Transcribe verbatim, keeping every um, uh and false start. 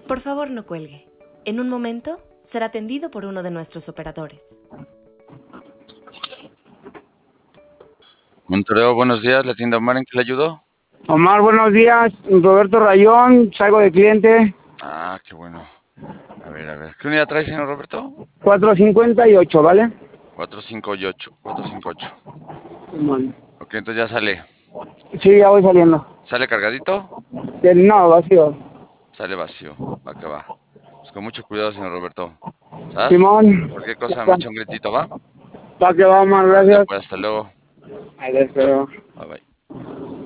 Por favor, no cuelgue. En un momento será atendido por uno de nuestros operadores. Montoreo, buenos días. ¿La tienda Omar en qué le ayudó? Omar, buenos días. Roberto Rayón, salgo de cliente. Ah, qué bueno. A ver, a ver. ¿Qué unidad trae, señor Roberto? cuatrocientos cincuenta y ocho, ¿vale? cuatro cinco ocho. cuatro cinco ocho. Bueno. Ok, entonces ya sale. Sí, ya voy saliendo. ¿Sale cargadito? Eh, No, vacío. Sale vacío. Va que va. Pues con mucho cuidado, señor Roberto. ¿Sabes? Simón. Cualquier Ya cosa me está. echa un gritito, ¿va? Pa' que va, Omar, Órale, gracias. pues hasta luego. A ver, pero... Bye bye.